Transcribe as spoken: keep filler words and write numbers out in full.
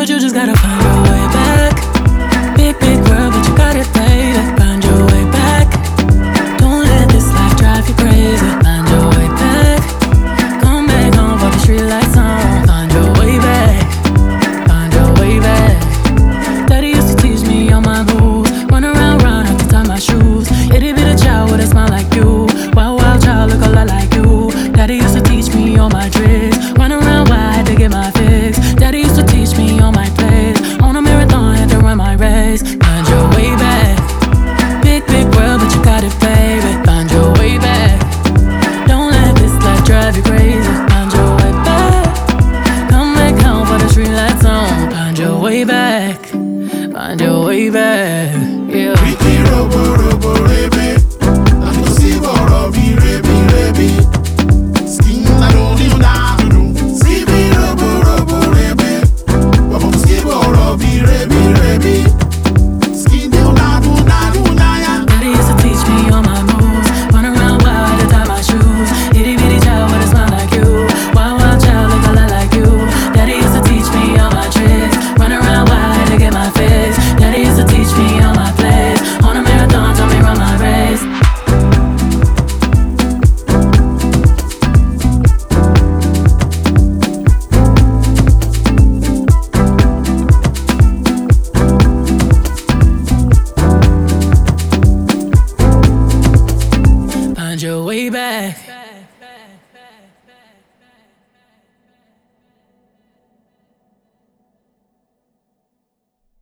But you just gotta find your way back. Big, big world, but you got it, baby. Find your way back. Don't let this life drive you crazy. Find your way back. Come back home for the street lights on. Find your way back. Find your way back. Daddy used to teach me all my moves. Run around, run, have to tie my shoes. Itty bitty child with a smile like you. Wild, wild child, look a lot like you. Daddy used to teach me all my tricks. Run around wide to get my fix. Daddy used to teach me all my plays. On a marathon, had to run my race. Find your way back. Big, big world, but you got it, baby. Find your way back. Don't let this life drive you crazy. Find your way back. Come back home for the street lights on. Find your way back. Find your way back. Yeah. Ricky Robo Robo Rebe. I don't see Robi Rebi Rebi. Skin I don't even know. See me Robo Robo Rebe. But I'm skip Robi Rebi Rebi. Skin do na do na do na ya. Daddy used to teach me all my moves. Run around wild to tie my shoes. Itty bitty child with a smile like you. Wild wild child look a lot like you. Daddy used to teach me all my tricks. Run around wild to get my fix. Daddy used to teach me all my plays. On a marathon, tell me run my race. Find your way back.